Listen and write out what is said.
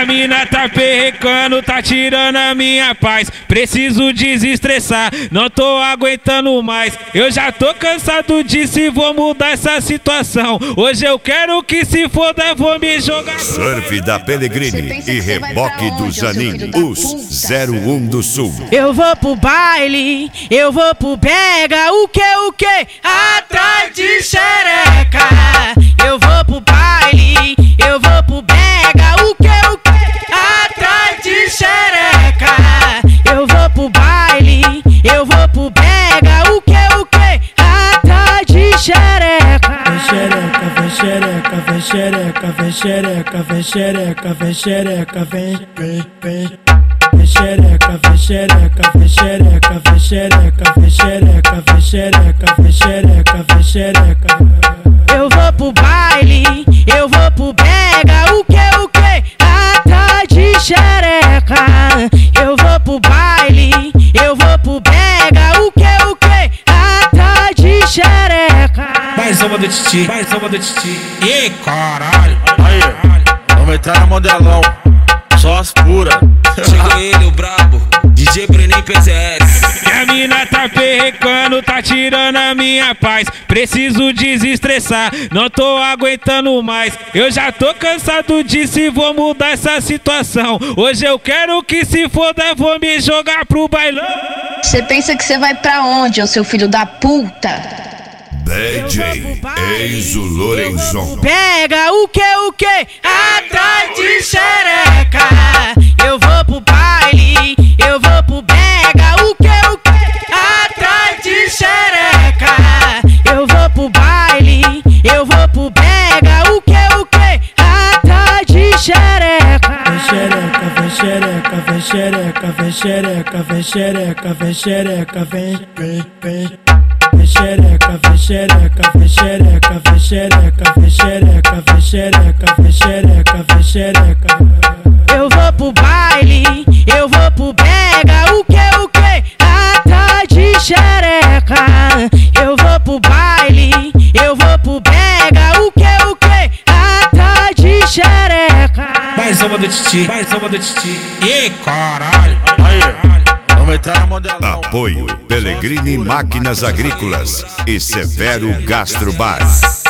Minha mina tá perrecando, tá tirando a minha paz. Preciso desestressar, não tô aguentando mais. Eu já tô cansado disso e vou mudar essa situação. Hoje eu quero que se foda, vou me jogar. Surf da Pellegrini e reboque do Zanin, os 01 do Sul. Eu vou pro baile, eu vou pro Bega, o que? Atrás de xereca. Eu vou pro baile, eu vou pro Bega, o que? Atrás de xereca. Eu vou pro baile, eu vou pro Bega, o que? Atrás de xereca. Vem xereca, vem xereca, vem xereca, vem xereca, vem xereca, vem xereca, vem. Vem xereca, vem xereca, vem xereca, vem xereca, vem xereca, vem xereca, vem xereca, vem xereca. Eu vou pro baile, eu vou pro Bega, o que? Atrás de xereca. Eu vou pro baile, eu vou pro Bega, o que? Atrás de xereca. Mais uma do Titi, mais uma do Titi. Ih, caralho. Aí, vamos entrar na modelão, só as puras. Chegou ele, o brabo, DJ Brenin PZS. Minha mina tá perrecando, tá tirando a minha paz. Preciso desestressar, não tô aguentando mais. Eu já tô cansado disso e vou mudar essa situação. Hoje eu quero que se foda, vou me jogar pro bailão. Você pensa que você vai pra onde, ô seu filho da puta? DJ Enzo Lorenzon. Pega o que? Atrás de xereca. Eu vou pro baile, eu vou pro Bega, o que? Atrás de xereca. Eu vou pro baile, eu vou pro Bega, o que? Atrás de xereca. Vem xereca, vem xereca, vem xereca, vem xereca, vem xereca, vem xereca, vem. Vem xereca, vem xereca, vem xereca, vem xereca, vem xereca, vem xereca, vem xereca, vem xereca. Eu vou pro baile, eu vou pro Bega, o que? Atrás de xereca. Eu vou pro baile, eu vou pro Bega, o que? Atrás de xereca. Mais uma do Titi, mais uma do Titi. Ih, caralho. Aí, vamos entrar na modelão. Apoio Pellegrini Máquinas Agrícolas e Severo Gastro Bar.